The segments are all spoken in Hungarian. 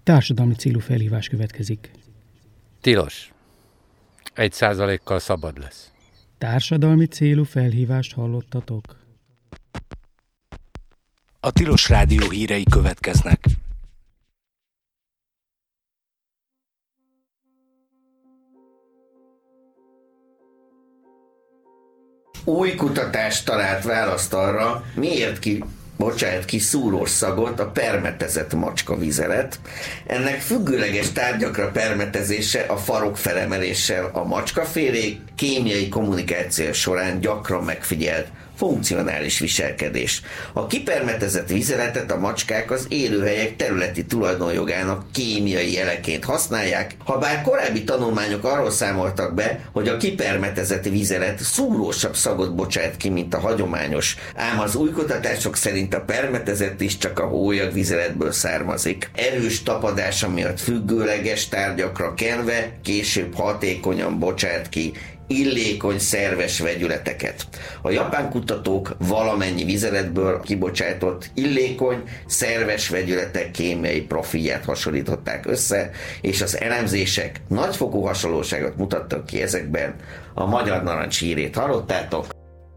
Társadalmi célú felhívás következik. Tilos. 1%-kal szabad lesz. Társadalmi célú felhívást hallottatok? A Tilos Rádió hírei következnek. Új kutatás talált választ arra, miért bocsánat ki szúrós szagot a permetezett macskavizelet. Ennek függőleges tárgyakra permetezése a farok felemeléssel a macskafélék kémiai kommunikáció során gyakran megfigyelt funkcionális viselkedés. A kipermetezett vizeletet a macskák az élőhelyek területi tulajdonjogának kémiai jeleként használják, habár korábbi tanulmányok arról számoltak be, hogy a kipermetezett vizelet szúrósabb szagot bocsát ki, mint a hagyományos, ám az új kutatások szerint a permetezett is csak a hólyag vizeletből származik. Erős tapadása miatt függőleges tárgyakra kenve később hatékonyan bocsát ki illékony szerves vegyületeket. A japán kutatók valamennyi vizeletből kibocsátott illékony szerves vegyületek kémiai profilját hasonlították össze, és az elemzések nagyfokú hasonlóságot mutattak ki ezekben. A Magyar Narancs hírét hallottátok.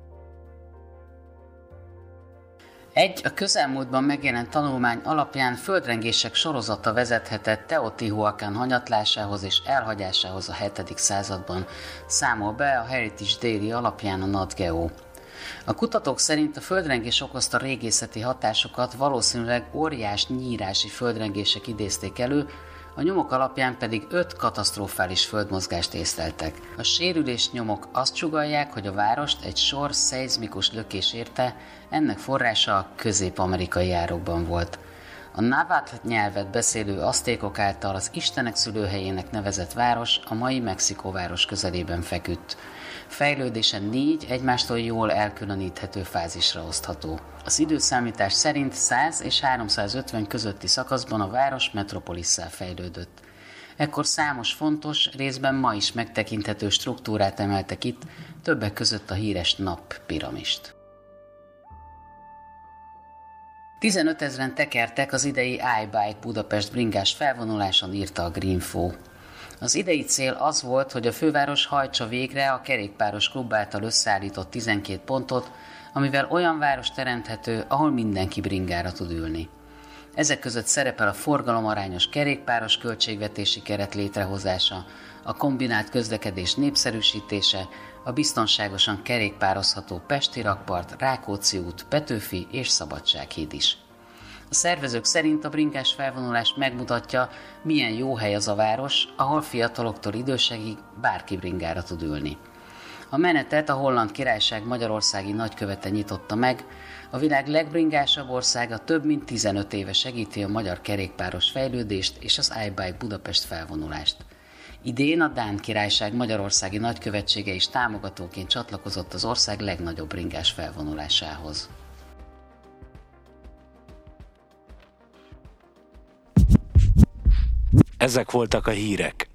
A közelmúltban megjelent tanulmány alapján földrengések sorozata vezethetett Teotihuacán hanyatlásához és elhagyásához a 7. században, számol be a Heritage Daily alapján a Nat Geo. A kutatók szerint a földrengés okozta régészeti hatásokat valószínűleg óriás nyírási földrengések idézték elő, a nyomok alapján pedig 5 katasztrofális földmozgást észleltek. A sérülés nyomok azt sugallják, hogy a várost egy sor szeizmikus lökés érte, ennek forrása a közép-amerikai árokban volt. A navatl nyelvet beszélő aztékok által az Istenek szülőhelyének nevezett város a mai Mexikóváros közelében feküdt. Fejlődése 4 egymástól jól elkülöníthető fázisra osztható. Az időszámítás szerint 100 és 350 közötti szakaszban a város metropolisszá fejlődött. Ekkor számos fontos, részben ma is megtekinthető struktúrát emeltek itt, többek között a híres nappiramist. 15 000-en tekertek az idei iBike Budapest bringás felvonuláson, írta a Greenfo. Az idei cél az volt, hogy a főváros hajtsa végre a kerékpáros klub által összeállított 12 pontot, amivel olyan város teremthető, ahol mindenki bringára tud ülni. Ezek között szerepel a forgalomarányos kerékpáros költségvetési keret létrehozása, a kombinált közlekedés népszerűsítése, a biztonságosan kerékpározható Pesti rakpart, Rákóczi út, Petőfi és Szabadsághíd is. A szervezők szerint a bringás felvonulás megmutatja, milyen jó hely az a város, ahol fiataloktól idősekig bárki bringára tud ülni. A menetet a Holland Királyság magyarországi nagykövete nyitotta meg, a világ legbringásabb országa több mint 15 éve segíti a magyar kerékpáros fejlődést és az iBike Budapest felvonulást. Idén a Dán Királyság magyarországi nagykövetsége is támogatóként csatlakozott az ország legnagyobb bringás felvonulásához. Ezek voltak a hírek.